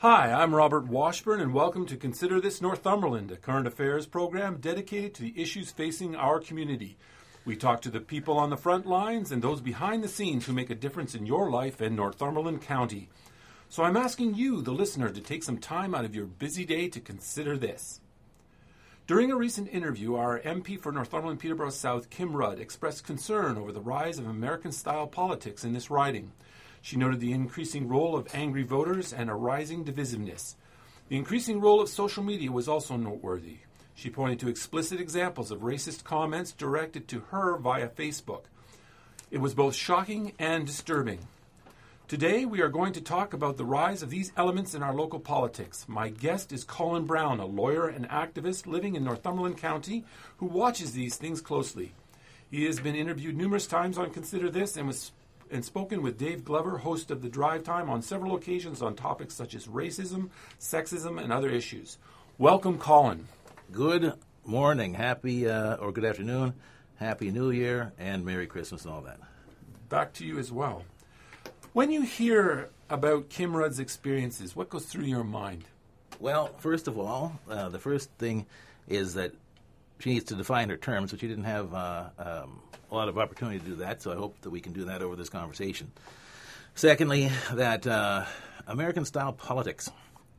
Hi, I'm Robert Washburn, and welcome to Consider This Northumberland, a current affairs program dedicated to the issues facing our community. We talk to the people on the front lines and those behind the scenes who make a difference in your life in Northumberland County. So I'm asking you, the listener, to take some time out of your busy day to consider this. During a recent interview, our MP for Northumberland Peterborough South, Kim Rudd, expressed concern over the rise of American-style politics in this riding. She noted the increasing role of angry voters and a rising divisiveness. The increasing role of social media was also noteworthy. She pointed to explicit examples of racist comments directed to her via Facebook. It was both shocking and disturbing. Today, we are going to talk about the rise of these elements in our local politics. My guest is Colin Brown, a lawyer and activist living in Northumberland County who watches these things closely. He has been interviewed numerous times on Consider This and spoken with Dave Glover, host of The Drive Time, on several occasions on topics such as racism, sexism, and other issues. Welcome, Colin. Good morning, or good afternoon, Happy New Year, and Merry Christmas and all that. Back to you as well. When you hear about Kim Rudd's experiences, what goes through your mind? Well, first of all, the first thing is that she needs to define her terms, but she didn't have a lot of opportunity to do that, so I hope that we can do that over this conversation. Secondly, that American-style politics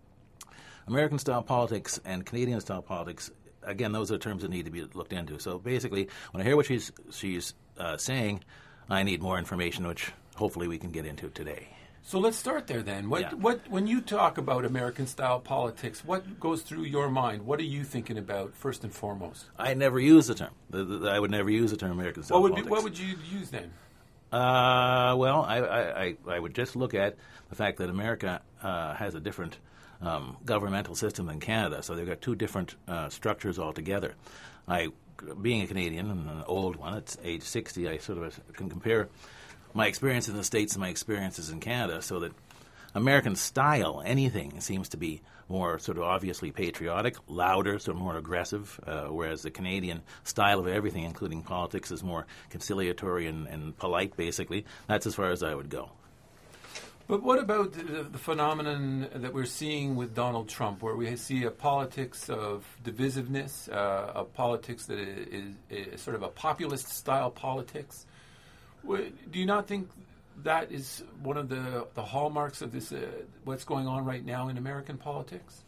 and Canadian-style politics, again, those are terms that need to be looked into. So basically, when I hear what she's saying, I need more information, which hopefully we can get into today. So let's start there then. When you talk about American-style politics, what goes through your mind? What are you thinking about first and foremost? I never use the term. I would never use the term American-style politics. What would you use then? Well, I would just look at the fact that America has a different governmental system than Canada, so they've got two different structures altogether. Being a Canadian and an old one, at age 60, I sort of can compare my experience in the States and my experiences in Canada, so that American style, anything, seems to be more sort of obviously patriotic, louder, sort of more aggressive, whereas the Canadian style of everything, including politics, is more conciliatory and polite, basically. That's as far as I would go. But what about the phenomenon that we're seeing with Donald Trump, where we see a politics of divisiveness, a politics that is sort of a populist-style politics? Do you not think that is one of the hallmarks of this, what's going on right now in American politics?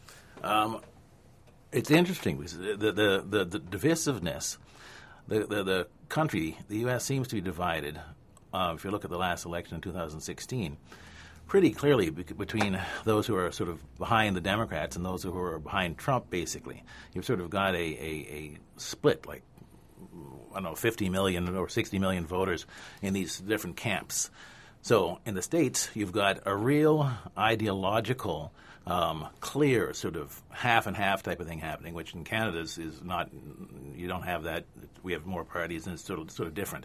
It's interesting because the divisiveness, the country, the U.S. seems to be divided, if you look at the last election in 2016, pretty clearly between those who are sort of behind the Democrats and those who are behind Trump, basically. You've sort of got a split, like, I don't know, 50 million or 60 million voters in these different camps. So in the States, you've got a real ideological, clear sort of half and half type of thing happening, which in Canada is not, you don't have that. We have more parties and it's sort of different.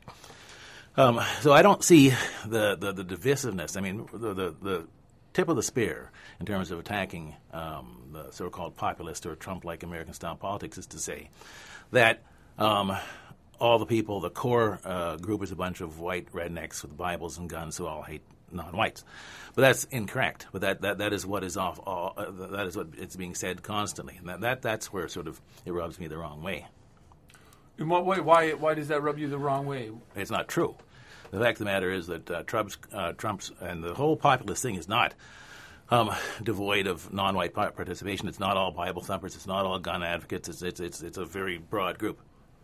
So I don't see the divisiveness. I mean, the tip of the spear in terms of attacking the so-called populist or Trump-like American-style politics is to say that all the people, the core group is a bunch of white rednecks with Bibles and guns who all hate non-whites. But that's incorrect. But that is what is that is what it's being said constantly. And that's where sort of it rubs me the wrong way. In what way? Why does that rub you the wrong way? It's not true. The fact of the matter is that Trump's and the whole populist thing is not devoid of non-white participation. It's not all Bible thumpers. It's not all gun advocates. It's a very broad group.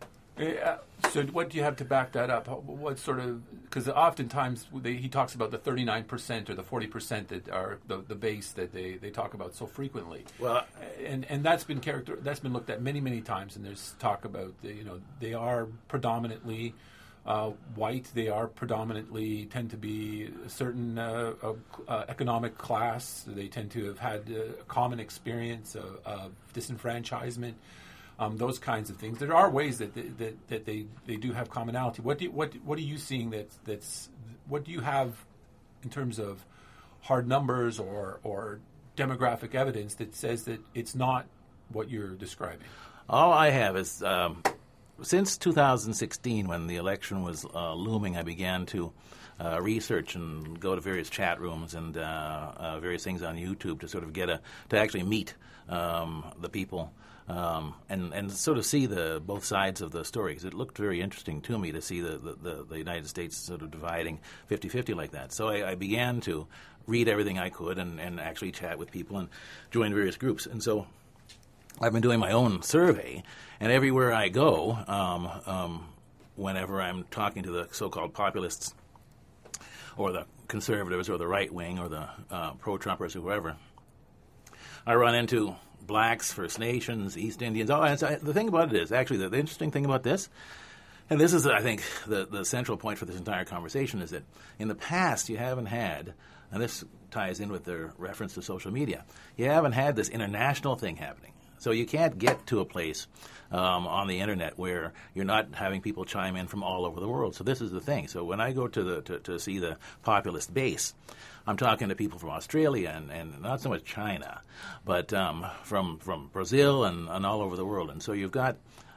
So what do you have to back that up? What sort of, because oftentimes he talks about the 39% or the 40% that are the base that they talk about so frequently. Well, and that's been looked at many times, and there's talk about they are predominantly white. They are predominantly tend to be a certain economic class. They tend to have had a common experience of disenfranchisement. Those kinds of things. There are ways that they do have commonality. What are you seeing that's what do you have in terms of hard numbers or demographic evidence that says that it's not what you're describing? All I have is since 2016, when the election was looming, I began to research and go to various chat rooms and various things on YouTube to sort of to actually meet the people and sort of see both sides of the story. Because it looked very interesting to me to see the United States sort of dividing 50-50 like that. So I began to read everything I could and actually chat with people and join various groups. And so I've been doing my own survey, and everywhere I go, whenever I'm talking to the so-called populists or the conservatives or the right wing or the pro-Trumpers or whoever, I run into blacks, First Nations, East Indians. And so the thing about it is, actually, the interesting thing about this, and this is, I think, the central point for this entire conversation, is that in the past you haven't had, and this ties in with their reference to social media, you haven't had this international thing happening. So you can't get to a place on the internet where you're not having people chime in from all over the world. So this is the thing. So when I go to see the populist base, I'm talking to people from Australia and not so much China, but from Brazil and all over the world. And so you've got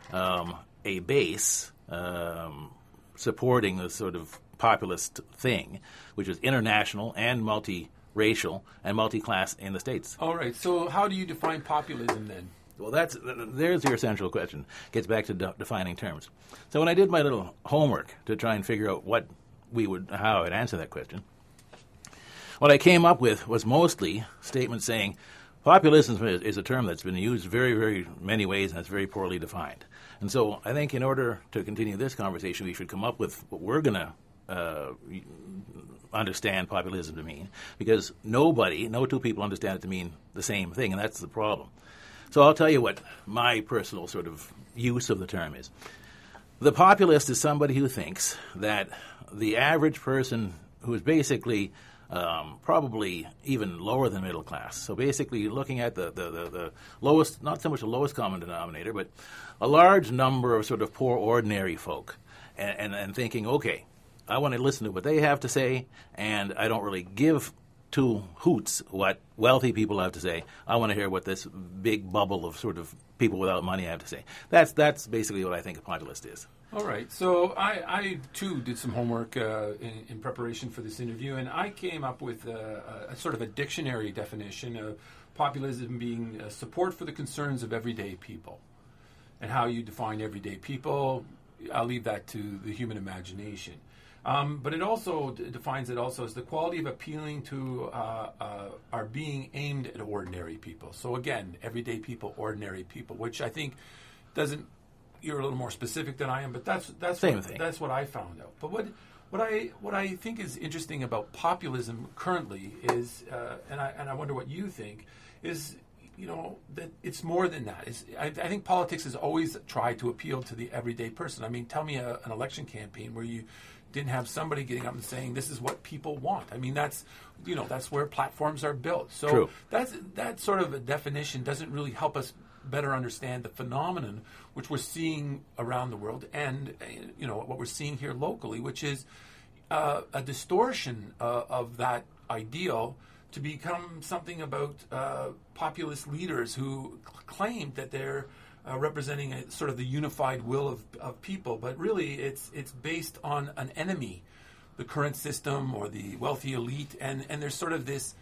a base supporting the sort of populist thing, which is international and multiracial and multi-class in the States. All right. So how do you define populism then? Well, there's your central question. Gets back to defining terms. So when I did my little homework to try and figure out how I'd answer that question, what I came up with was mostly statements saying populism is a term that's been used very, very many ways and it's very poorly defined. And so I think in order to continue this conversation, we should come up with what we're going to understand populism to mean, because no two people understand it to mean the same thing, and that's the problem. So I'll tell you what my personal sort of use of the term is. The populist is somebody who thinks that the average person who is basically probably even lower than middle class, so basically looking at the lowest, not so much the lowest common denominator, but a large number of sort of poor ordinary folk, and thinking, okay, I want to listen to what they have to say, and I don't really give two hoots what wealthy people have to say. I want to hear what this big bubble of sort of people without money have to say. That's basically what I think a populist is. All right. So I too, did some homework in preparation for this interview, and I came up with a sort of a dictionary definition of populism being support for the concerns of everyday people. And how you define everyday people, I'll leave that to the human imagination. But it also defines it also as the quality of appealing to our being aimed at ordinary people. So again, everyday people, ordinary people, which I think doesn't. You're a little more specific than I am, but that's same thing. That's what I found out. But what I think is interesting about populism currently is, and I wonder what you think, is that it's more than that. I think politics has always tried to appeal to the everyday person. I mean, tell me an election campaign where you didn't have somebody getting up and saying this is what people want. I mean, that's where platforms are built. So True. that sort of a definition doesn't really help us better understand the phenomenon which we're seeing around the world, and what we're seeing here locally, which is a distortion of that ideal to become something about populist leaders who claim that they're representing a sort of the unified will of people, but really it's based on an enemy, the current system or the wealthy elite, and there's sort of this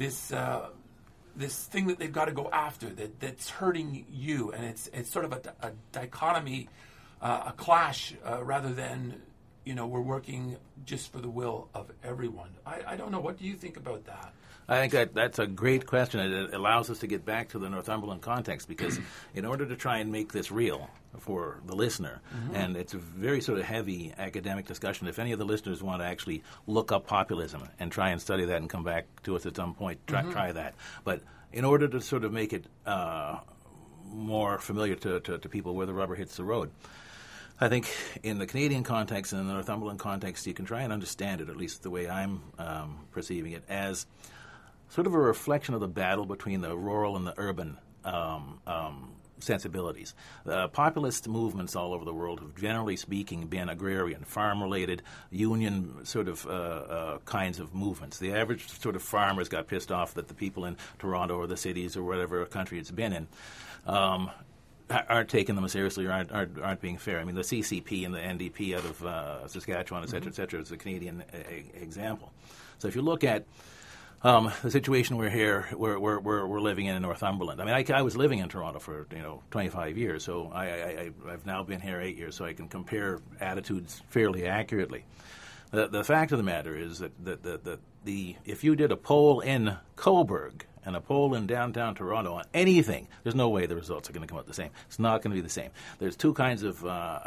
thing that they've got to go after that's hurting you, and it's sort of a dichotomy, a clash, rather than we're working just for the will of everyone. I don't know. What do you think about that? I think that's a great question. It allows us to get back to the Northumberland context, because in order to try and make this real for the listener, and it's a very sort of heavy academic discussion. If any of the listeners want to actually look up populism and try and study that and come back to us at some point, try that. But in order to sort of make it more familiar to people where the rubber hits the road, I think in the Canadian context and in the Northumberland context, you can try and understand it, at least the way I'm perceiving it, as sort of a reflection of the battle between the rural and the urban sensibilities. Populist movements all over the world have, generally speaking, been agrarian, farm-related, union sort of kinds of movements. The average sort of farmers got pissed off that the people in Toronto or the cities or whatever country it's been in aren't taking them seriously or aren't being fair. I mean, the CCP and the NDP out of Saskatchewan, et cetera, is a Canadian example. So if you look at the situation we're living in Northumberland. I mean, I was living in Toronto for 25 years, so I've now been here 8 years, so I can compare attitudes fairly accurately. The fact of the matter is that if you did a poll in Cobourg and a poll in downtown Toronto on anything, there's no way the results are going to come out the same. It's not going to be the same. There's two kinds of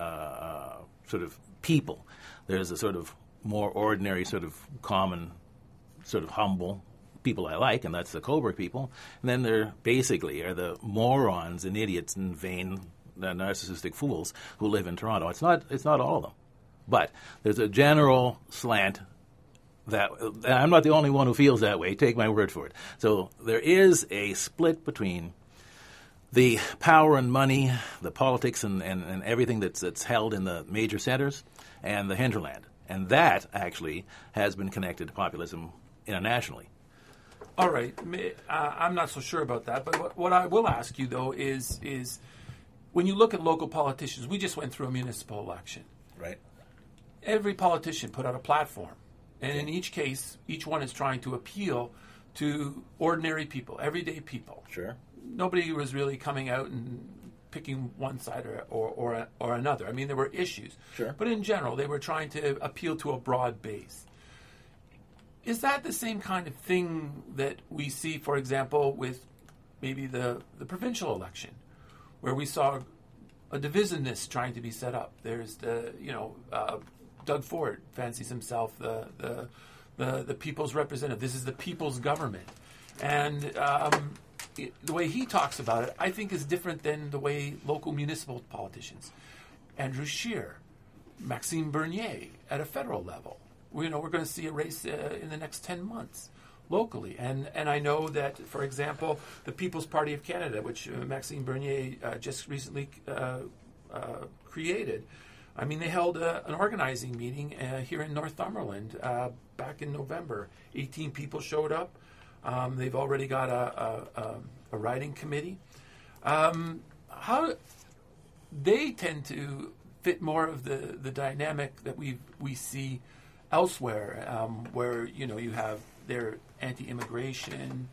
sort of people. There's a sort of more ordinary, sort of common, sort of humble people I like, and that's the Cobourg people. And then there basically are the morons and idiots and vain narcissistic fools who live in Toronto. It's not all of them. But there's a general slant that, and I'm not the only one who feels that way, take my word for it. So there is a split between the power and money, the politics and everything that's held in the major centers and the hinterland. And that actually has been connected to populism internationally. All right. I'm not so sure about that, but what I will ask you, though, is when you look at local politicians, we just went through a municipal election. Right. Every politician put out a platform, and in each case, each one is trying to appeal to ordinary people, everyday people. Sure. Nobody was really coming out and picking one side or another. I mean, there were issues. Sure. But in general, they were trying to appeal to a broad base. Is that the same kind of thing that we see, for example, with maybe the provincial election, where we saw a divisiveness trying to be set up? There's Doug Ford fancies himself the people's representative. This is the people's government, and the way he talks about it, I think, is different than the way local municipal politicians, Andrew Scheer, Maxime Bernier, at a federal level. We're going to see a race in the next 10 months locally. And I know that, for example, the People's Party of Canada, which Maxime Bernier just recently created, I mean, they held an organizing meeting here in Northumberland back in November. 18 people showed up. They've already got a writing committee. How they tend to fit more of the dynamic that we see elsewhere, where you have their anti-immigration,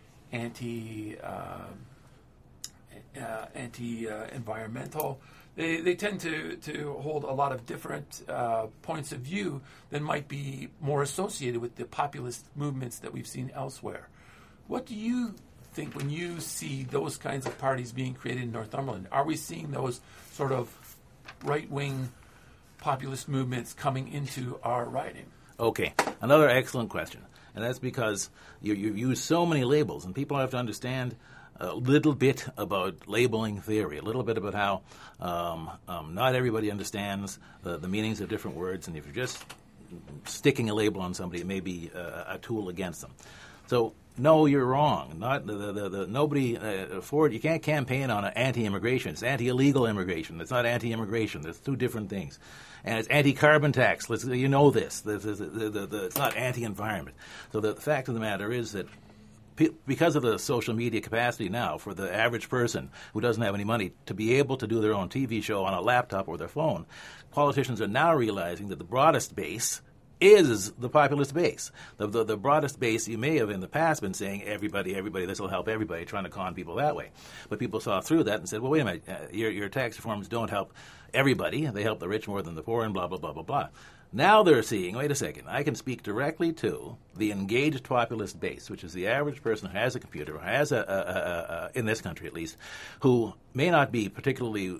anti-environmental. They tend to hold a lot of different points of view that might be more associated with the populist movements that we've seen elsewhere. What do you think when you see those kinds of parties being created in Northumberland? Are we seeing those sort of right-wing populist movements coming into our riding? Okay, another excellent question. And that's because you use so many labels, and people have to understand a little bit about labeling theory, a little bit about how not everybody understands the meanings of different words, and if you're just sticking a label on somebody, it may be a tool against them. So, no, you're wrong. Not nobody. Ford, you can't campaign on anti-immigration. It's anti-illegal immigration. It's not anti-immigration. There's two different things. And it's anti-carbon tax. You know this. It's not anti-environment. So the fact of the matter is that because of the social media capacity now for the average person who doesn't have any money to be able to do their own TV show on a laptop or their phone, politicians are now realizing that the broadest base is the populist base. The broadest base, you may have in the past been saying, everybody, this will help everybody, trying to con people that way. But people saw through that and said, well, wait a minute, your tax reforms don't help everybody. They help the rich more than the poor and blah, blah, blah, blah, blah. Now they're seeing, wait a second, I can speak directly to the engaged populist base, which is the average person who has a computer, who has in this country at least, who may not be particularly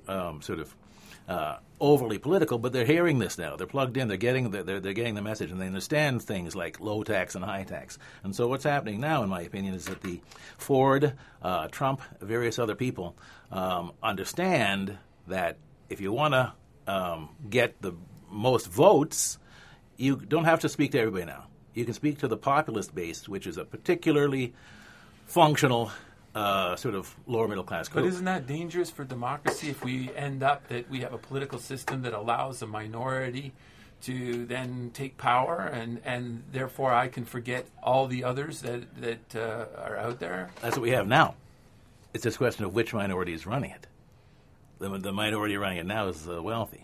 overly political, but they're hearing this now. They're plugged in. They're getting the message, and they understand things like low tax and high tax. And so what's happening now, in my opinion, is that the Ford, Trump, various other people understand that if you want to get the most votes, you don't have to speak to everybody now. You can speak to the populist base, which is a particularly functional sort of lower middle class group. But isn't that dangerous for democracy if we end up that we have a political system that allows a minority to then take power and therefore I can forget all the others that are out there? That's what we have now. It's just a question of which minority is running it. the minority running it now is wealthy.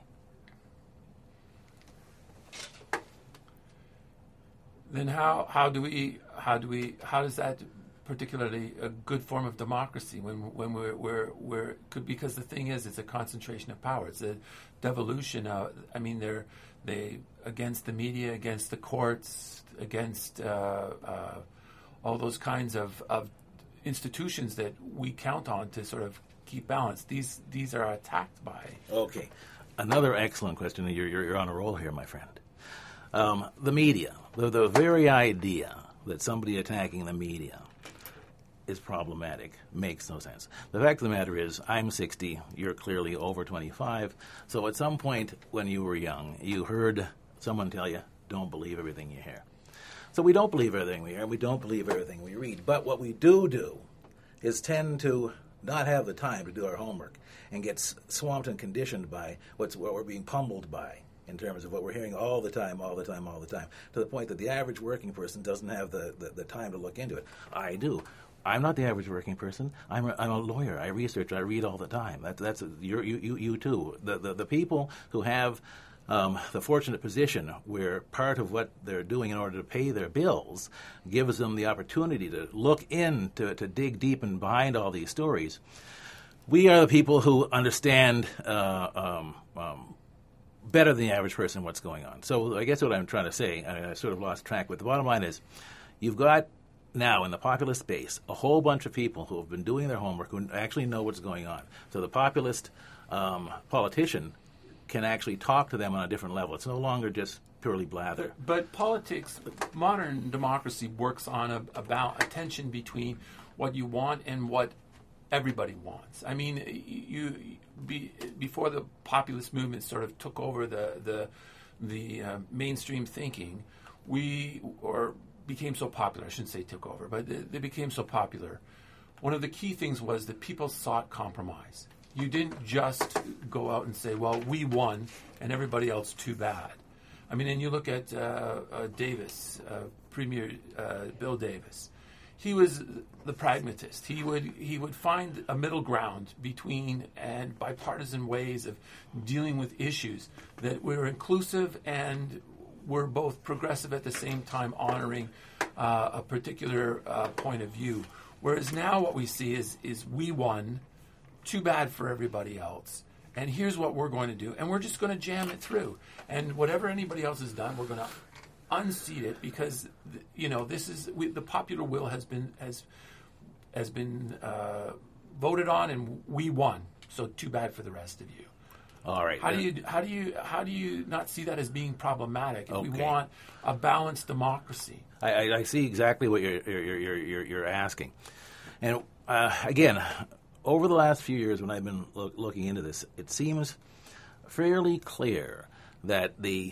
Then how does that particularly a good form of democracy when we're because the thing is it's a concentration of power. It's a devolution of, I mean, they against the media, against the courts, against all those kinds of institutions that we count on to sort of keep balance. These are attacked by. Okay, another excellent question. You're on a roll here, my friend. The media, the very idea that somebody attacking the media is problematic makes no sense. The fact of the matter is, I'm 60, you're clearly over 25, so at some point when you were young, you heard someone tell you, don't believe everything you hear. So we don't believe everything we hear, we don't believe everything we read, but what we do is tend to not have the time to do our homework and get swamped and conditioned by what we're being pummeled by, in terms of what we're hearing all the time, to the point that the average working person doesn't have the time to look into it. I do. I'm not the average working person. I'm a lawyer. I research. I read all the time. That's you too. The people who have the fortunate position where part of what they're doing in order to pay their bills gives them the opportunity to look in, to dig deep and behind all these stories. We are the people who understand better than the average person what's going on. So I guess what I'm trying to say, I sort of lost track, but the bottom line is you've got now in the populist space a whole bunch of people who have been doing their homework, who actually know what's going on. So the populist politician can actually talk to them on a different level. It's no longer just purely blather. But politics, modern democracy works on about a tension between what you want and what everybody wants. I mean, before the populist movement sort of took over the mainstream thinking, became so popular. I shouldn't say took over, but they became so popular. One of the key things was that people sought compromise. You didn't just go out and say, well, we won and everybody else too bad. I mean, and you look at Davis, Premier Bill Davis. He was the pragmatist. He would find a middle ground between and bipartisan ways of dealing with issues that were inclusive and were both progressive at the same time, honoring a particular point of view. Whereas now what we see is we won, too bad for everybody else, and here's what we're going to do, and we're just going to jam it through. And whatever anybody else has done, we're going to unseat it because the popular will has been voted on, and we won. So too bad for the rest of you. All right. How do you not see that as being problematic if we want a balanced democracy? I see exactly what you're asking, and again, over the last few years when I've been looking into this, it seems fairly clear that the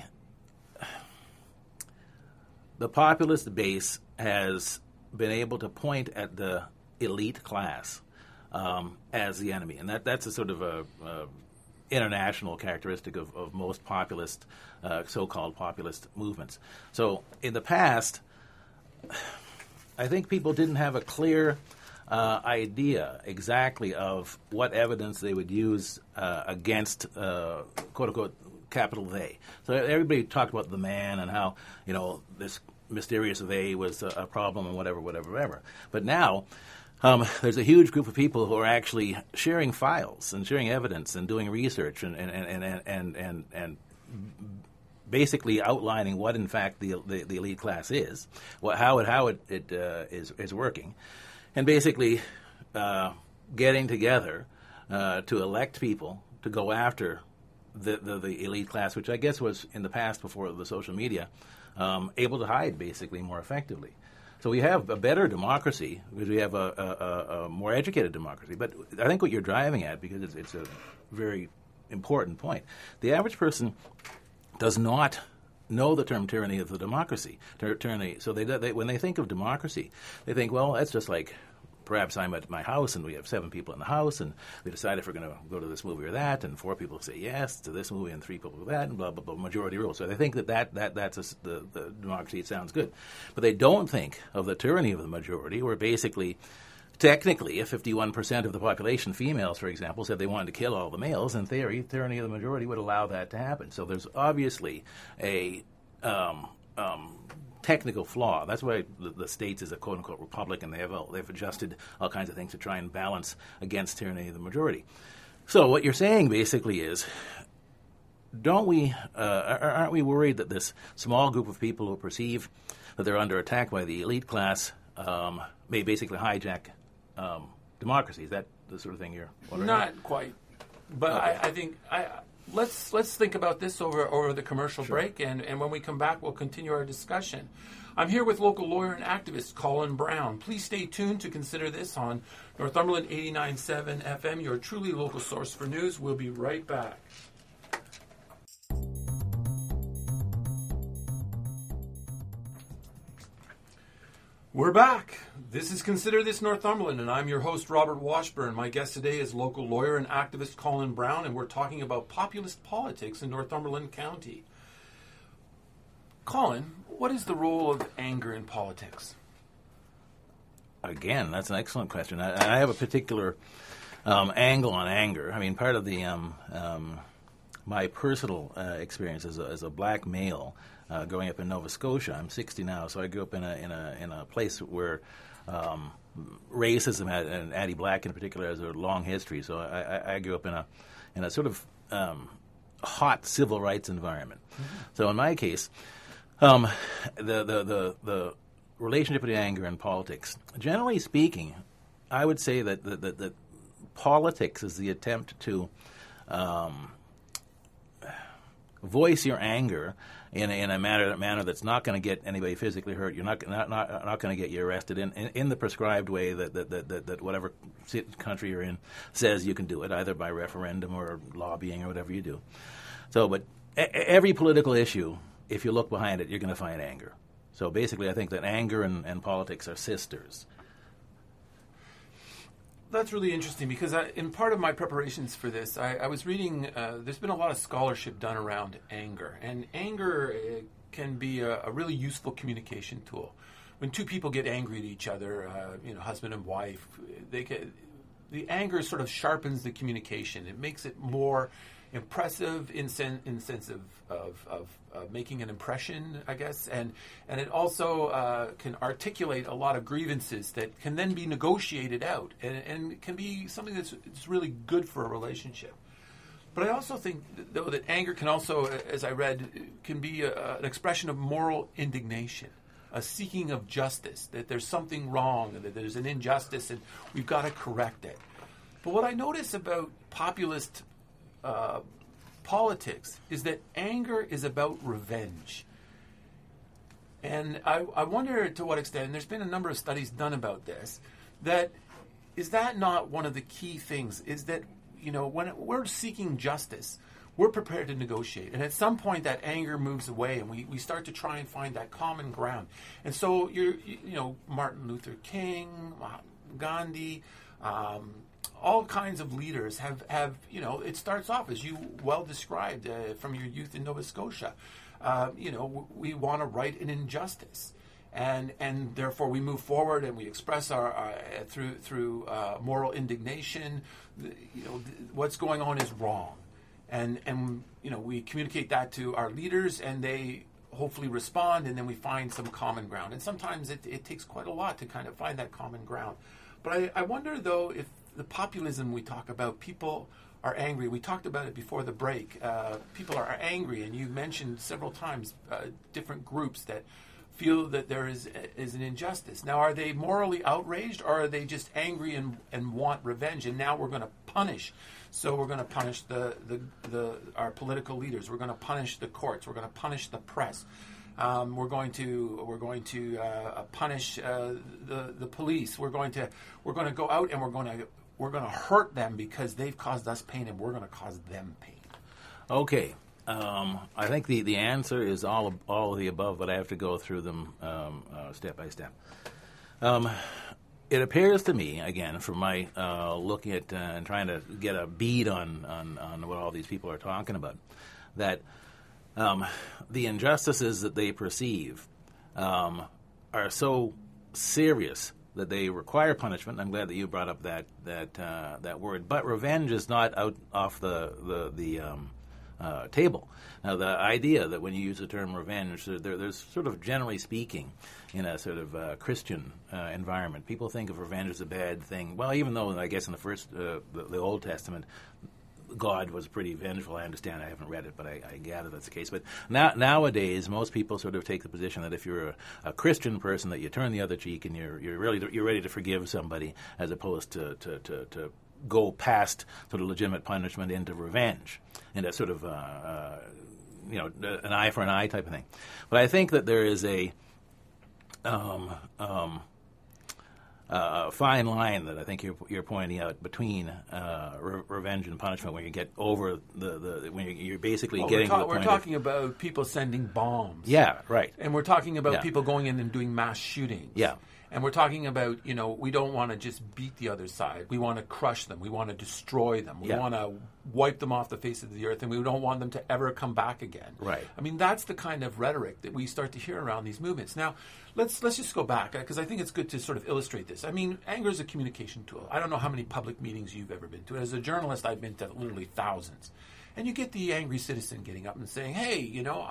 populist base has been able to point at the elite class as the enemy, and that's a sort of a international characteristic of most populist, so-called populist movements. So in the past, I think people didn't have a clear idea exactly of what evidence they would use against, quote-unquote, capital they. So everybody talked about the man and how, this mysterious they was a problem and whatever. But now there's a huge group of people who are actually sharing files and sharing evidence and doing research and basically outlining what in fact the elite class is, how it is working, and basically getting together to elect people to go after the elite class, which I guess was in the past before the social media able to hide basically more effectively. So we have a better democracy because we have a more educated democracy. But I think what you're driving at, because it's a very important point, the average person does not know the term tyranny of the democracy. Tyranny. So they when they think of democracy, they think, well, that's just like perhaps I'm at my house and we have 7 people in the house and we decide if we're going to go to this movie or that, and 4 people say yes to this movie and 3 people to that, and blah, blah, blah, majority rule. So they think that's the democracy. It sounds good. But they don't think of the tyranny of the majority, where basically technically, if 51% of the population, females, for example, said they wanted to kill all the males, in theory, tyranny of the majority would allow that to happen. So there's obviously a technical flaw. That's why the States is a quote-unquote republic, and they've adjusted all kinds of things to try and balance against tyranny of the majority. So what you're saying basically is, aren't we worried that this small group of people who perceive that they're under attack by the elite class may basically hijack democracy? Is that the sort of thing you're wondering? Not quite, but okay. I think let's think about this over the commercial break, and when we come back, we'll continue our discussion. I'm here with local lawyer and activist Colin Brown. Please stay tuned to consider this on Northumberland 89.7 FM, your truly local source for news. We'll be right back. We're back. This is Consider This Northumberland, and I'm your host, Robert Washburn. My guest today is local lawyer and activist Colin Brown, and we're talking about populist politics in Northumberland County. Colin, what is the role of anger in politics? Again, that's an excellent question. I have a particular angle on anger. I mean, part of the my personal experience as a black male growing up in Nova Scotia. I'm 60 now, so I grew up in a place where racism and anti-black in particular has a long history. So I grew up in a sort of hot civil rights environment. Mm-hmm. So in my case, the relationship between anger and politics, generally speaking, I would say that politics is the attempt to voice your anger in a manner that's not going to get anybody physically hurt. You're not going to get you arrested in the prescribed way that whatever country you're in says you can do it, either by referendum or lobbying or whatever you do. So, but every political issue, if you look behind it, you're going to find anger. So basically, I think that anger and politics are sisters. That's really interesting because in part of my preparations for this, I was reading, there's been a lot of scholarship done around anger. And anger can be a really useful communication tool. When two people get angry at each other, husband and wife, the anger sort of sharpens the communication. It makes it more impressive in sense of making an impression, I guess, and it also can articulate a lot of grievances that can then be negotiated out, and can be something that's really good for a relationship. But I also think, though, that anger can also, as I read, can be an expression of moral indignation, a seeking of justice, that there's something wrong, that there's an injustice, and we've got to correct it. But what I notice about populist politics is that anger is about revenge. And I wonder to what extent, and there's been a number of studies done about this, that is that not one of the key things, is that, when we're seeking justice, we're prepared to negotiate. And at some point that anger moves away and we start to try and find that common ground. And so Martin Luther King, Gandhi, all kinds of leaders have it starts off, as you well described from your youth in Nova Scotia. We want to right an injustice, and therefore we move forward and we express our through moral indignation. What's going on is wrong, and we communicate that to our leaders, and they hopefully respond, and then we find some common ground. And sometimes it takes quite a lot to kind of find that common ground. But I wonder, though, if the populism we talk about, people are angry. We talked about it before the break. People are angry, and you mentioned several times different groups that feel that there is an injustice. Now, are they morally outraged, or are they just angry and want revenge? And now we're going to punish. So we're going to punish our political leaders. We're going to punish the courts. We're going to punish the press. We're going to punish the police. We're going to go out and we're going to hurt them because they've caused us pain, and we're going to cause them pain. Okay, I think the answer is all of the above, but I have to go through them step by step. It appears to me, again, from my looking at and trying to get a bead on what all these people are talking about, that the injustices that they perceive are so serious that they require punishment. I'm glad that you brought up that word. But revenge is not out off the table. Now, the idea that when you use the term revenge, there's sort of, generally speaking, in a sort of Christian environment, people think of revenge as a bad thing. Well, even though I guess in the Old Testament, God was pretty vengeful. I understand. I haven't read it, but I gather that's the case. But nowadays, most people sort of take the position that if you're a Christian person, that you turn the other cheek and you're ready to forgive somebody, as opposed to go past sort of legitimate punishment into revenge, into sort of an eye for an eye type of thing. But I think that there is a fine line that I think you're pointing out between revenge and punishment, when you get over when you're basically getting to the point. We're talking about people sending bombs. Yeah, right. And we're talking about people going in and doing mass shootings. Yeah. And we're talking about, we don't want to just beat the other side. We want to crush them. We want to destroy them. We want to wipe them off the face of the earth, and we don't want them to ever come back again. Right. I mean, that's the kind of rhetoric that we start to hear around these movements. Now, let's just go back, because I think it's good to sort of illustrate this. I mean, anger is a communication tool. I don't know how many public meetings you've ever been to. As a journalist, I've been to literally thousands. And you get the angry citizen getting up and saying, hey,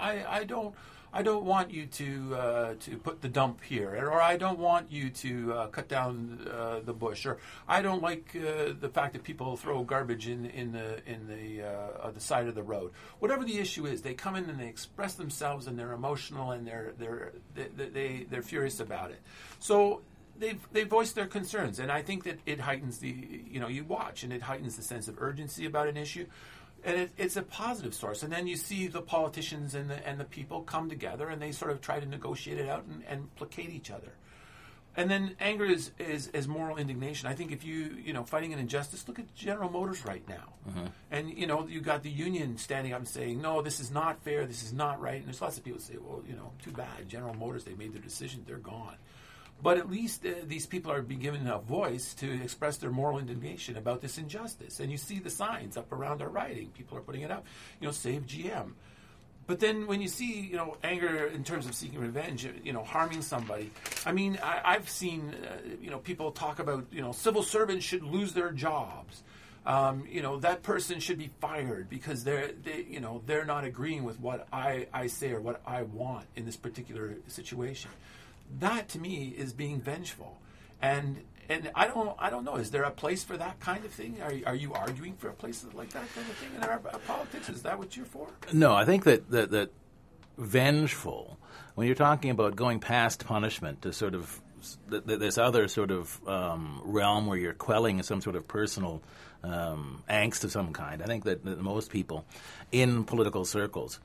I don't want you to put the dump here, or I don't want you to cut down the bush, or I don't like the fact that people throw garbage in the side of the road. Whatever the issue is, they come in and they express themselves, and they're emotional, and they're furious about it. So they voice their concerns, and I think that it heightens you watch, and it heightens the sense of urgency about an issue. And it's a positive source. And then you see the politicians and the people come together, and they sort of try to negotiate it out and placate each other. And then anger is moral indignation. I think if fighting an injustice, look at General Motors right now. Mm-hmm. And, you got the union standing up and saying, no, this is not fair, this is not right. And there's lots of people who say, well, too bad. General Motors, they made their decision, they're gone. But at least these people are being given a voice to express their moral indignation about this injustice. And you see the signs up around our riding. People are putting it up, save GM. But then when you see, anger in terms of seeking revenge, harming somebody. I mean, I've seen, people talk about, civil servants should lose their jobs. That person should be fired because they're not agreeing with what I say or what I want in this particular situation. That to me is being vengeful, and I don't know. Is there a place for that kind of thing? Are you arguing for a place like that kind of thing in our politics? Is that what you're for? No, I think that vengeful, when you're talking about going past punishment to sort of this other sort of realm where you're quelling some sort of personal angst of some kind. I think that most people in political circles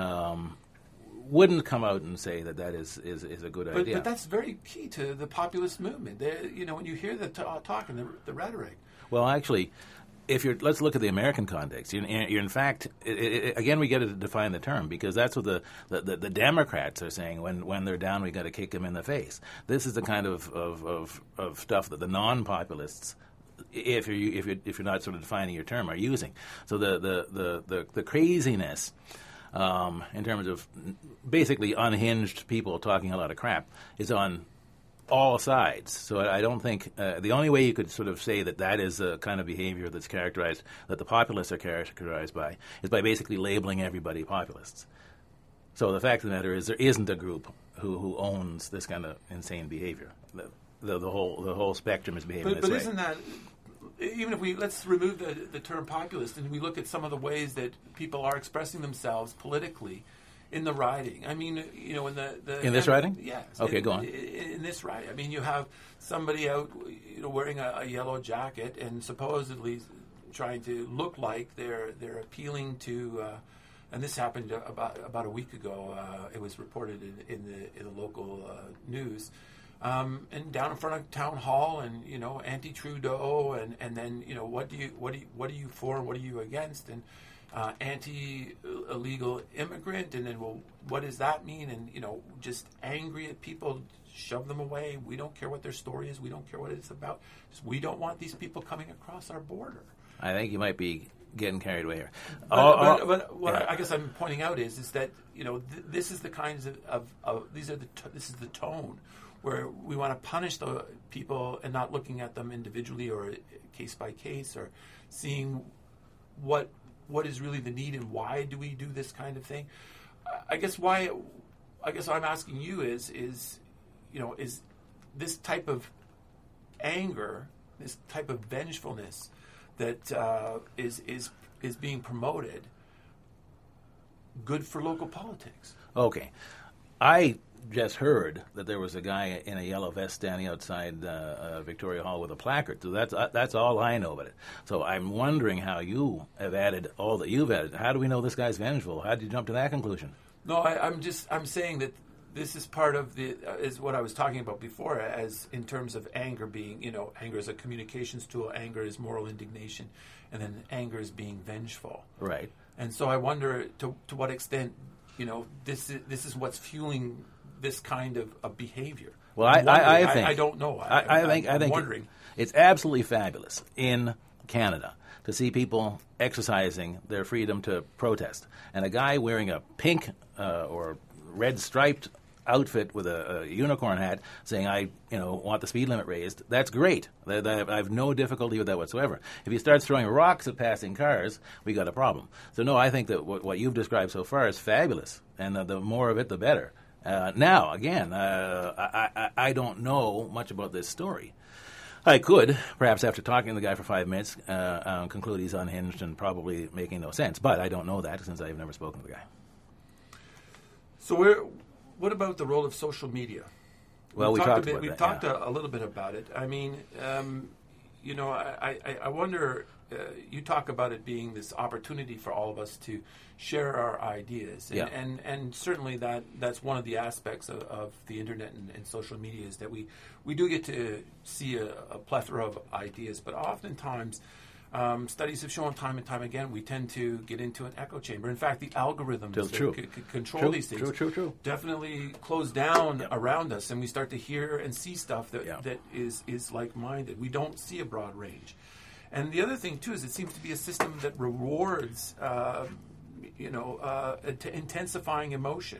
wouldn't come out and say that is a good idea. But that's very key to the populist movement. When you hear the talk and the rhetoric. Well, actually, let's look at the American context. You're in fact, again, we got to define the term, because that's what the Democrats are saying. When they're down, we got to kick them in the face. This is the kind of stuff that the non-populists, if you're not sort of defining your term, are using. So the craziness. In terms of basically unhinged people talking a lot of crap, is on all sides. So I don't think the only way you could sort of say that is a kind of behavior that's characterized, that the populists are characterized by, is by basically labeling everybody populists. So the fact of the matter is, there isn't a group who owns this kind of insane behavior. The whole spectrum is behaving this way. But isn't that, even if let's remove the term populist and we look at some of the ways that people are expressing themselves politically in the riding. I mean, in this riding? Yes. Okay, go on. In this riding. I mean, you have somebody out, wearing a yellow jacket and supposedly trying to look like they're appealing to, and this happened about a week ago. It was reported in the local news. And down in front of town hall, and anti-Trudeau, and then what are you for and what are you against, and anti-illegal immigrant, and then what does that mean? And just angry at people, shove them away. We don't care what their story is. We don't care what it's about. We don't want these people coming across our border. I think you might be getting carried away here. But what I guess I'm pointing out is that this is the kinds of this is the tone where we want to punish the people and not looking at them individually or case by case, or seeing what is really the need and why do we do this kind of thing. I guess I'm asking you is this type of anger, this type of vengefulness that is being promoted good for local politics? Okay. I just heard that there was a guy in a yellow vest standing outside Victoria Hall with a placard. So that's all I know about it. So I'm wondering how you have added all that you've added. How do we know this guy's vengeful? How did you jump to that conclusion? No, I'm saying that this is part of is what I was talking about before, as in terms of anger being, anger is a communications tool, anger is moral indignation, and then anger is being vengeful. Right. And so I wonder to what extent, this is what's fueling this kind of behavior. Well, I think I don't know. I'm wondering. It's absolutely fabulous in Canada to see people exercising their freedom to protest, and a guy wearing a pink or red striped outfit with a unicorn hat saying, I want the speed limit raised. That's great. I have no difficulty with that whatsoever. If he starts throwing rocks at passing cars, we got a problem. So no, I think that what you've described so far is fabulous, and the more of it, the better. Now, again, I don't know much about this story. I could, perhaps after talking to the guy for 5 minutes, conclude he's unhinged and probably making no sense. But I don't know that since I've never spoken to the guy. So what about the role of social media? Well, we've talked a little bit about it. I mean, I wonder, you talk about it being this opportunity for all of us to share our ideas. And certainly that's one of the aspects of the internet and social media, is that we do get to see a plethora of ideas, but oftentimes studies have shown time and time again we tend to get into an echo chamber. In fact, the algorithms that control these things definitely close down around us, and we start to hear and see stuff that is like-minded. We don't see a broad range. And the other thing, too, is it seems to be a system that rewards intensifying emotion.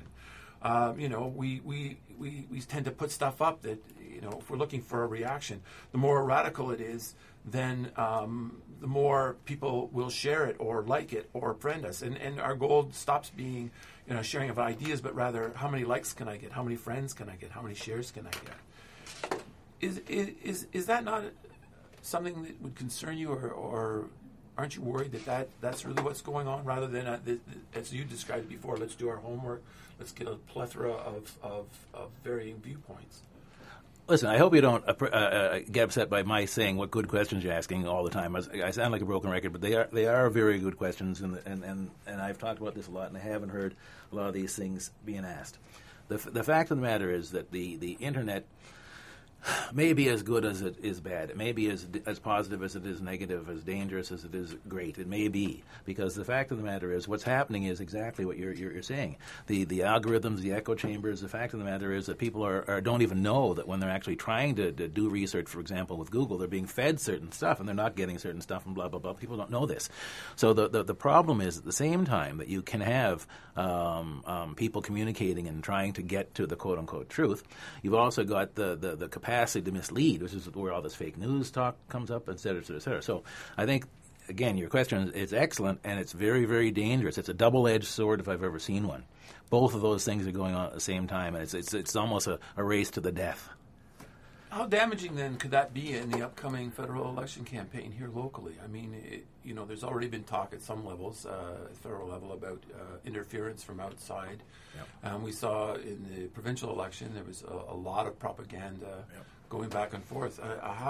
We tend to put stuff up that, if we're looking for a reaction, the more radical it is, then the more people will share it or like it or friend us. And our goal stops being, sharing of ideas, but rather how many likes can I get? How many friends can I get? How many shares can I get? Is that not something that would concern you, or aren't you worried that's really what's going on, rather than, as you described before, let's do our homework, let's get a plethora of varying viewpoints? Listen, I hope you don't get upset by my saying what good questions you're asking all the time. I sound like a broken record, but they are very good questions, and I've talked about this a lot, and I haven't heard a lot of these things being asked. The fact of the matter is that the Internet may be as good as it is bad. It may be as positive as it is negative, as dangerous as it is great. It may be, because the fact of the matter is what's happening is exactly what you're saying. The algorithms, the echo chambers, the fact of the matter is that people don't even know that when they're actually trying to do research, for example, with Google, they're being fed certain stuff and they're not getting certain stuff and blah, blah, blah. People don't know this. So the problem is, at the same time that you can have people communicating and trying to get to the quote-unquote truth, you've also got the capacity to mislead, which is where all this fake news talk comes up, et cetera, et cetera, et cetera. So I think, again, your question is excellent, and it's very, very dangerous. It's a double-edged sword if I've ever seen one. Both of those things are going on at the same time, and it's almost a race to the death. How damaging, then, could that be in the upcoming federal election campaign here locally? I mean, there's already been talk at some levels, federal level, about interference from outside. Yep. We saw in the provincial election there was a lot of propaganda going back and forth.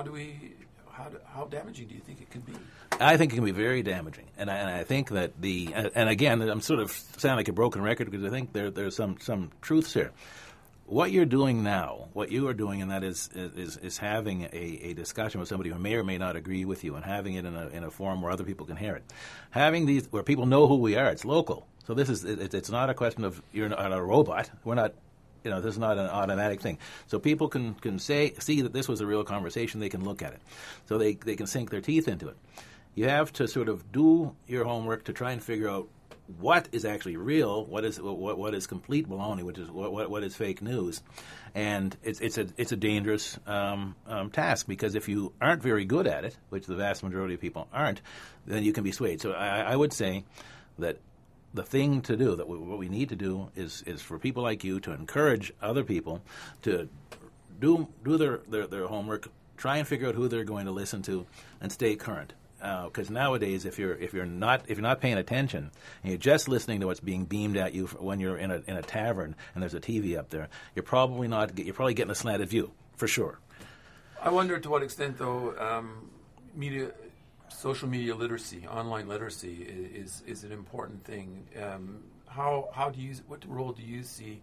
How damaging do you think it could be? I think it can be very damaging, and I think that and again, I'm sort of sounding like a broken record because I think there's some truths here. What you're doing now, what you are doing, and that is having a discussion with somebody who may or may not agree with you, and having it in a form where other people can hear it. Having these where people know who we are. It's local. So it's not a question of you're not a robot. We're not. This is not an automatic thing. So people can see that this was a real conversation. They can look at it. So they can sink their teeth into it. You have to sort of do your homework to try and figure out what is actually real, what is complete baloney, which is what is fake news, and it's a dangerous task, because if you aren't very good at it, which the vast majority of people aren't, then you can be swayed. So I would say that the thing to do, that what we need to do, is for people like you to encourage other people to do their homework, try and figure out who they're going to listen to, and stay current. Because nowadays, if you're not paying attention and you're just listening to what's being beamed at you when you're in a tavern and there's a TV up there, you're probably getting a slanted view for sure. I wonder to what extent, though, social media literacy, online literacy, is an important thing. What role do you see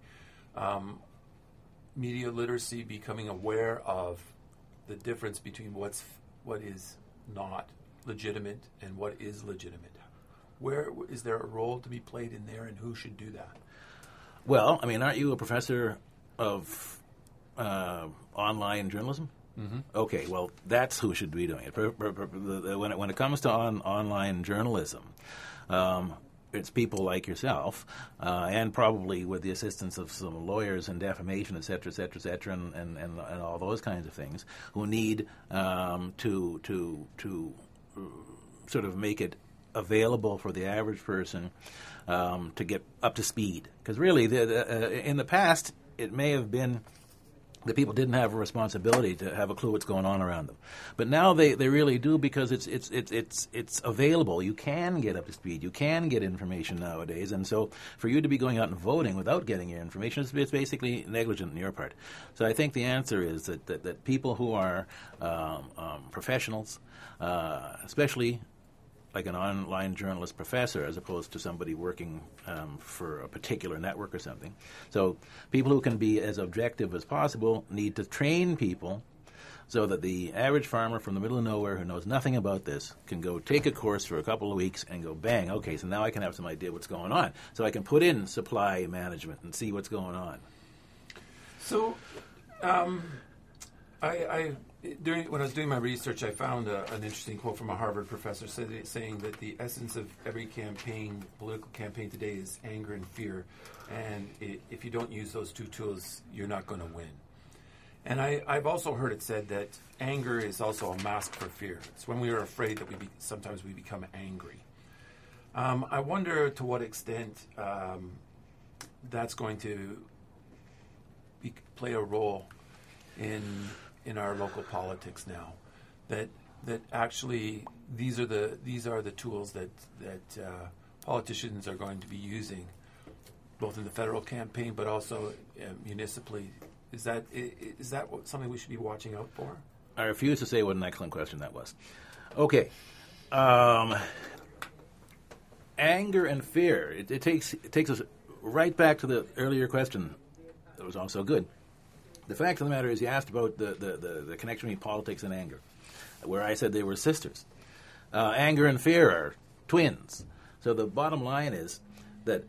media literacy becoming aware of the difference between what is not legitimate and what is legitimate? Where is there a role to be played in there, and who should do that? Well, I mean, aren't you a professor of online journalism? Mm-hmm. Okay, well, that's who should be doing it. When it comes to online journalism, it's people like yourself, and probably with the assistance of some lawyers and defamation, et cetera, and all those kinds of things, who need to sort of make it available for the average person to get up to speed. Because really, in the past, it may have been that people didn't have a responsibility to have a clue what's going on around them, but now they really do, because it's available. You can get up to speed. You can get information nowadays, and so for you to be going out and voting without getting your information, it's basically negligent on your part. So I think the answer is that people who are professionals, especially like an online journalist professor, as opposed to somebody working for a particular network or something. So people who can be as objective as possible need to train people so that the average farmer from the middle of nowhere who knows nothing about this can go take a course for a couple of weeks and go, bang, okay, so now I can have some idea what's going on. So I can put in supply management and see what's going on. So when I was doing my research, I found an interesting quote from a Harvard professor saying that the essence of every political campaign today, is anger and fear, and if you don't use those two tools, you're not going to win. And I've also heard it said that anger is also a mask for fear. It's when we are afraid that sometimes we become angry. I wonder to what extent that's going to play a role in our local politics now, that actually these are the tools that politicians are going to be using, both in the federal campaign but also municipally. Is that something we should be watching out for? I refuse to say what an excellent question that was. Okay, anger and fear. It takes us right back to the earlier question that was also good. The fact of the matter is, you asked about the connection between politics and anger, where I said they were sisters. Anger and fear are twins. So the bottom line is that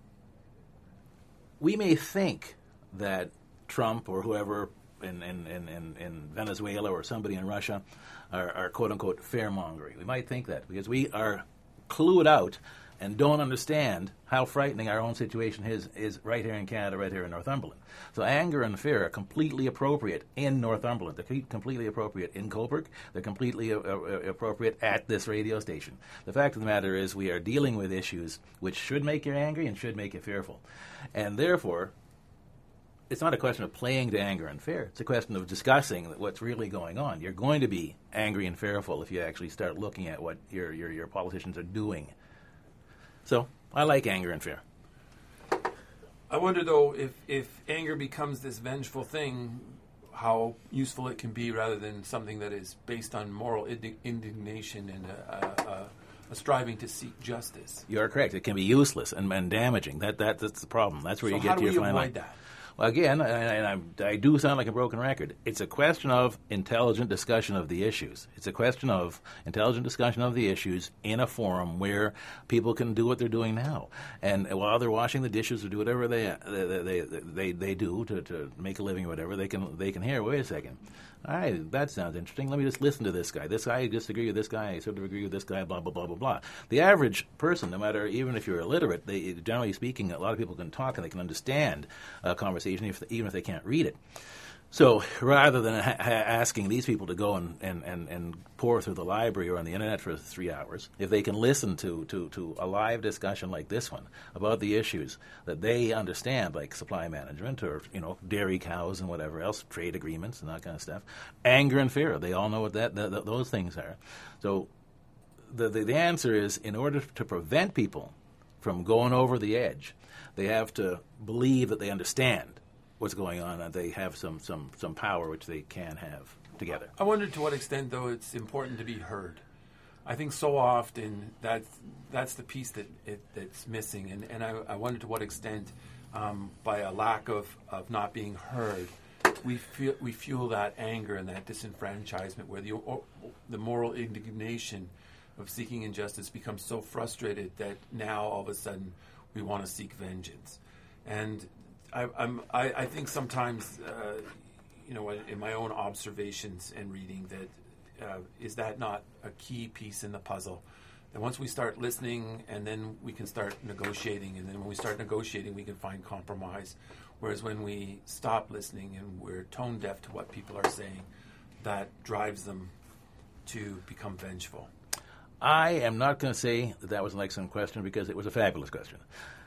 we may think that Trump or whoever in Venezuela or somebody in Russia are quote-unquote fear-mongering. We might think that because we are clued out and don't understand how frightening our own situation is right here in Canada, right here in Northumberland. So anger and fear are completely appropriate in Northumberland. They're completely appropriate in Cobourg. They're completely appropriate at this radio station. The fact of the matter is we are dealing with issues which should make you angry and should make you fearful. And therefore, it's not a question of playing to anger and fear. It's a question of discussing what's really going on. You're going to be angry and fearful if you actually start looking at what your politicians are doing. So I like anger and fear. I wonder, though, if anger becomes this vengeful thing, how useful it can be rather than something that is based on moral indignation and a striving to seek justice. You are correct. It can be useless and damaging. That's the problem. That's where you get to your fine line. How do we avoid that? Well, again, I do sound like a broken record. It's a question of intelligent discussion of the issues. It's a question of intelligent discussion of the issues in a forum where people can do what they're doing now, and while they're washing the dishes or do whatever they do to make a living or whatever, they can hear. Wait a second. All right, that sounds interesting. Let me just listen to this guy. This guy, I disagree with this guy. I sort of agree with this guy, blah, blah, blah, blah, blah. The average person, no matter, even if you're illiterate, generally speaking, a lot of people can talk and they can understand a conversation even if they can't read it. So rather than asking these people to go and pour through the library or on the internet for 3 hours, if they can listen to a live discussion like this one about the issues that they understand, like supply management or dairy cows and whatever else, trade agreements and that kind of stuff, anger and fear, they all know what those things are. So the answer is, in order to prevent people from going over the edge, they have to believe that they understand what's going on, and they have some power which they can have together. I wonder to what extent, though, it's important to be heard. I think so often that's the piece that's missing, and I wonder to what extent, by a lack of not being heard, we fuel that anger and that disenfranchisement, where the moral indignation of seeking injustice becomes so frustrated that now all of a sudden we want to seek vengeance. And I think sometimes, in my own observations and reading, that is that not a key piece in the puzzle? That once we start listening, and then we can start negotiating, and then when we start negotiating, we can find compromise. Whereas when we stop listening and we're tone deaf to what people are saying, that drives them to become vengeful. I am not going to say that was an excellent question, because it was a fabulous question.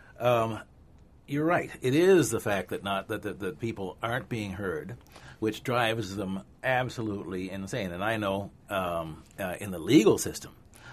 You're right. It is the fact that people aren't being heard, which drives them absolutely insane. And I know in the legal system,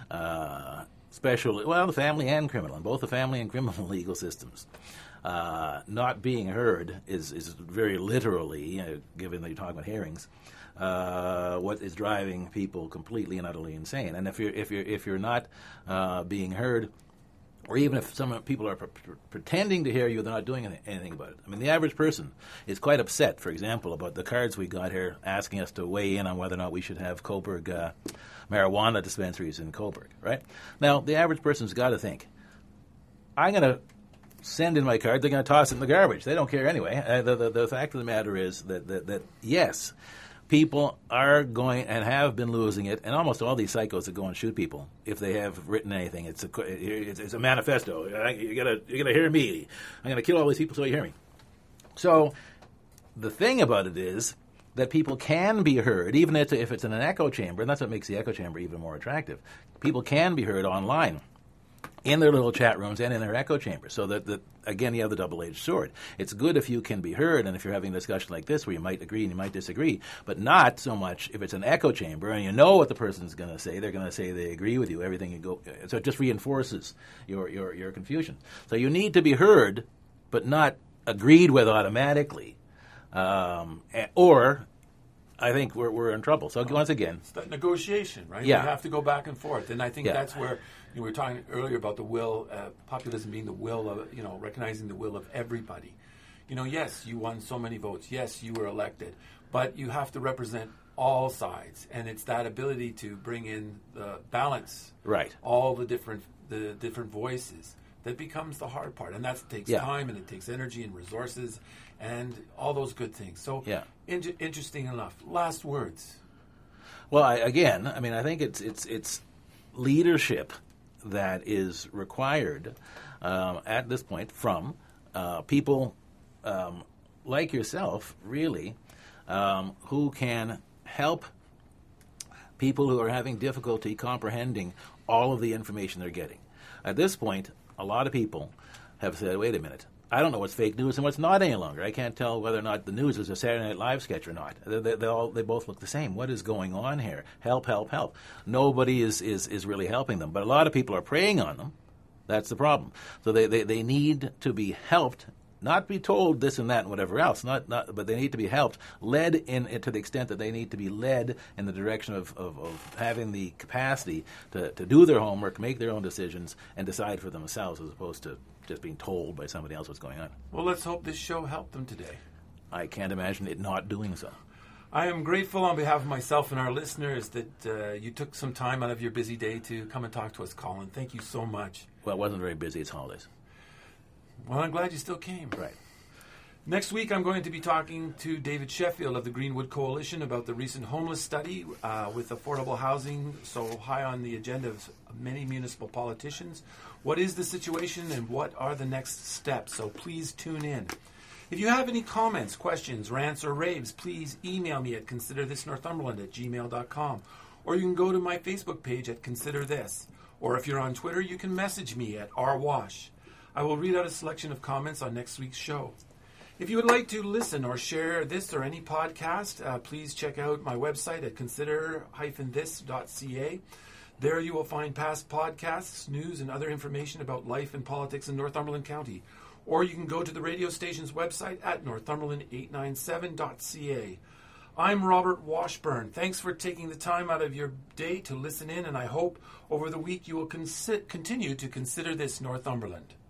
especially, the family and criminal, in both the family and criminal legal systems, not being heard is very literally, given that you're talking about hearings, what is driving people completely and utterly insane. And if you're not being heard, or even if some people are pretending to hear you, they're not doing anything about it. I mean, the average person is quite upset, for example, about the cards we got here asking us to weigh in on whether or not we should have Coburg marijuana dispensaries in Coburg, right? Now, the average person's got to think, I'm going to send in my card, they're going to toss it in the garbage. They don't care anyway. The fact of the matter is that yes, people are going and have been losing it, and almost all these psychos that go and shoot people, if they have written anything, it's a manifesto. You gotta hear me. I'm going to kill all these people so you hear me. So the thing about it is that people can be heard, even if it's in an echo chamber, and that's what makes the echo chamber even more attractive. People can be heard online, in their little chat rooms and in their echo chambers, so that again, you have the double-edged sword. It's good if you can be heard, and if you're having a discussion like this where you might agree and you might disagree, but not so much if it's an echo chamber and you know what the person's going to say. They're going to say they agree with you, everything you go. So it just reinforces your confusion. So you need to be heard, but not agreed with automatically, or I think we're in trouble. So once again, it's that negotiation, right? Yeah. We have to go back and forth, and I think that's where we were talking earlier about the will, populism being the will of, recognizing the will of everybody. Yes, you won so many votes. Yes, you were elected, but you have to represent all sides, and it's that ability to bring in the balance, right? All the different voices that becomes the hard part, and that takes time, and it takes energy and resources, and all those good things. So, interesting enough. Last words. Well, I think it's leadership that is required at this point from people like yourself, really, who can help people who are having difficulty comprehending all of the information they're getting. At this point, a lot of people have said, wait a minute, I don't know what's fake news and what's not any longer. I can't tell whether or not the news is a Saturday Night Live sketch or not. They both look the same. What is going on here? Help, help, help. Nobody is really helping them. But a lot of people are preying on them. That's the problem. So they need to be helped, not be told this and that and whatever else, but they need to be helped, led in to the extent that they need to be led in the direction of having the capacity to do their homework, make their own decisions, and decide for themselves, as opposed to just being told by somebody else what's going on. Well, let's hope this show helped them today. I can't imagine it not doing so. I am grateful on behalf of myself and our listeners that you took some time out of your busy day to come and talk to us, Colin. Thank you so much. Well, it wasn't very busy. It's holidays. Well, I'm glad you still came. Right. Next week, I'm going to be talking to David Sheffield of the Greenwood Coalition about the recent homeless study with affordable housing so high on the agenda of many municipal politicians. What is the situation and what are the next steps? So please tune in. If you have any comments, questions, rants, or raves, please email me at considerthisnorthumberland@gmail.com. Or you can go to my Facebook page at Consider This. Or if you're on Twitter, you can message me at rwash. I will read out a selection of comments on next week's show. If you would like to listen or share this or any podcast, please check out my website at consider-this.ca. There you will find past podcasts, news, and other information about life and politics in Northumberland County. Or you can go to the radio station's website at northumberland897.ca. I'm Robert Washburn. Thanks for taking the time out of your day to listen in, and I hope over the week you will continue to consider this Northumberland.